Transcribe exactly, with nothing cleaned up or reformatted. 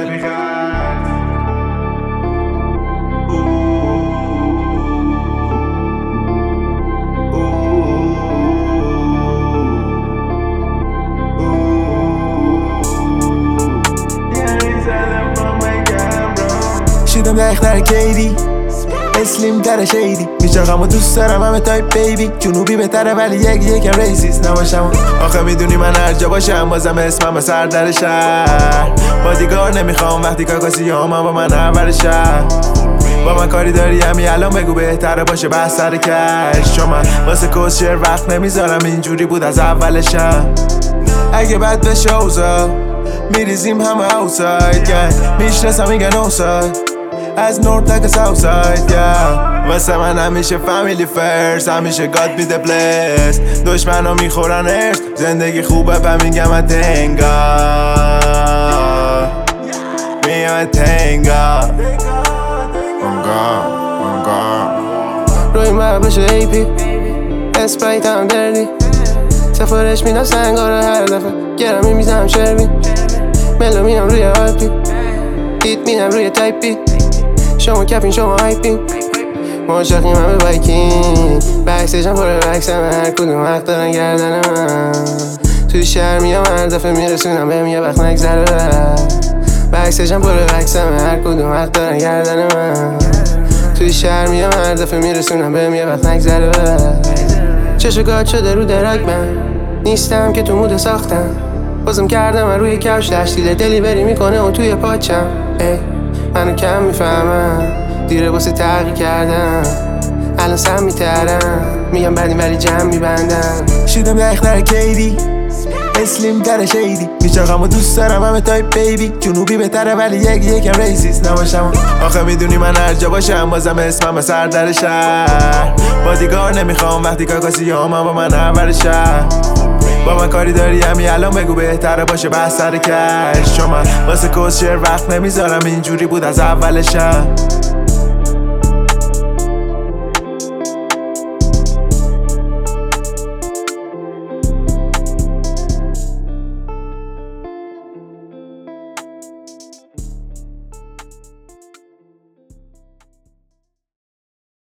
بی خرد شیدم دختر کیدی اسلیم تر شیدی میچاقم و دوست دارم همه تایپ بیبی جنوبی بهتره ولی یک یکم ریسیست نباشم آخه میدونی من هر جا باشم بازم اسمم به سر در شهر بادیگار نمیخوام وقتی کاکاسی هم با من اول شهر با من کاری داری همی الان بگو بهتره باشه بس سر کش چون من واسه کسشر وقت نمیذارم اینجوری بود از اولشم اگه بد بشه اوزا میریزیم همه اوساید yeah. میشناسم میگن اوساید از نورد تا که ساوت ساید yeah. واسه من همیشه فامیلی فرست همیشه گاد میده بلس دشمن ها میخورن ارس زندگی خوبه پا میگم تنگا میگم تنگا روی من بشه ای پی اسپرایت هم دردی سفارش میدم سنگارو هر دفعه گرم میمیزم شروین ملو میدم روی آیپی هیت میدم روی تایپی شما کپین شما هایپین مشاقیم همه بایکین بکسیجم پر بکسم هر کدوم حق دارن گردن من توی شهر میام هر دفعه میرسونم بهم یه وقت نگذره بکسیجم پر بکسم هر کدوم حق دارن گردن من توی شهر میام هر دفعه میرسونم بهم یه وقت نگذره چشو گاد شده رو درک من نیستم که تو مود ساختم بازم کردم من روی کفش تشکیل دلی بری میکنه اون توی پاچم ای منو کم میفهمم دیره واسه تغییر کردم الان سم میترم میگم بدیم ولی جمع میبندم شیدم دختر کیدی اسلیم تر شیدی میچاقم و دوست دارم همه تایپ بیبی جنوبی بهتره ولی یک یکم ریسیست نباشم آخه میدونی من هر جا باشم بازم اسمم به سر در شهر بادیگار نمیخوام وقتی کاکاسی هم با من اول شهر با من کاری داری همی الان بگو بهتره باشه بس سر کش چون من واسه کسشر وقت نمیذارم اینجوری بود از اولشم